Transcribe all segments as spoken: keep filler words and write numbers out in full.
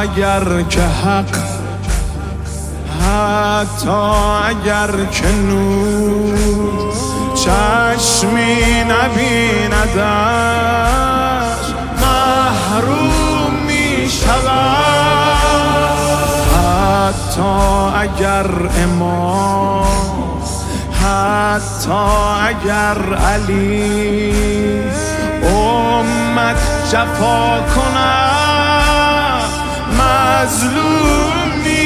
اگر که حق، حتی اگر که نور چشمی نبیندش محروم می شود. حتی اگر امام، حتی اگر علی امت جفا کند مظلوم می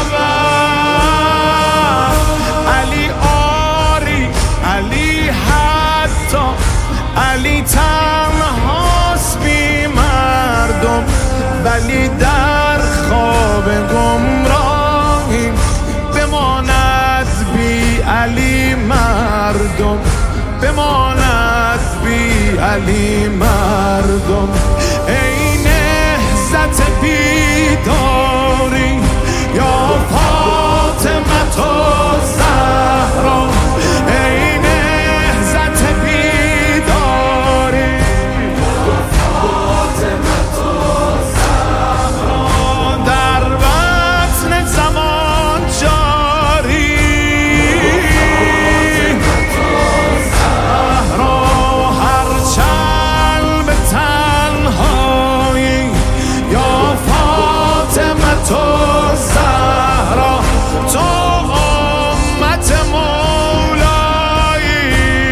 شود. علی آری، علی حتی، علی تنهاست بی مردم، ولی در خواب گمراهی بماند بی علی مردم، بماند بی علی مردم. ای نهضت بیداری یا فاطمه الزهرا، ای نهضت بیداری یا فاطمه الزهرا، در بطن زمان جاری تو زهرا، تو امت مولایی.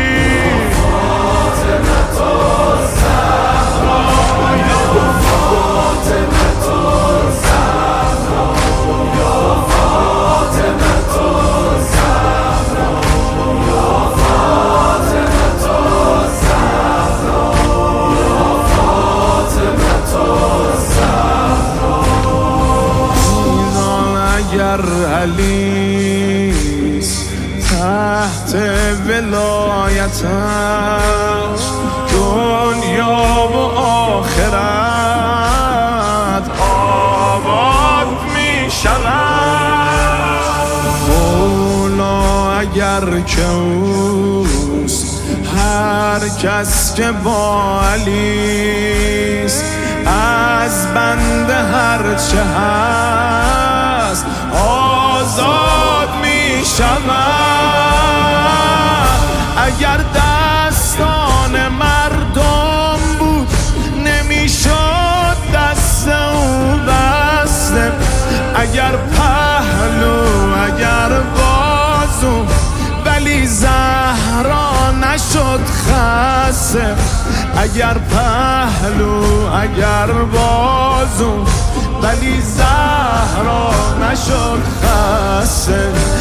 فاطمه تو زهرا، یا فاطمه تو زهرا، یا فاطمه تو زهرا، یا فاطمه تو زهرا، یا فاطمه تو زهرا. اگر علیست تحت ولایتش دنیا و آخرت آباد می شود. مولا اگر که اوست هر کس که با علیست از بنده هر چه هست آزاد می شود. اگر دستان مردم بود نمی شد دست او بسته، اگر پهلو اگر بازو ولی زهرا نشد خسته، اگر پهلو اگر بازو ولی زهرا نشد خسته.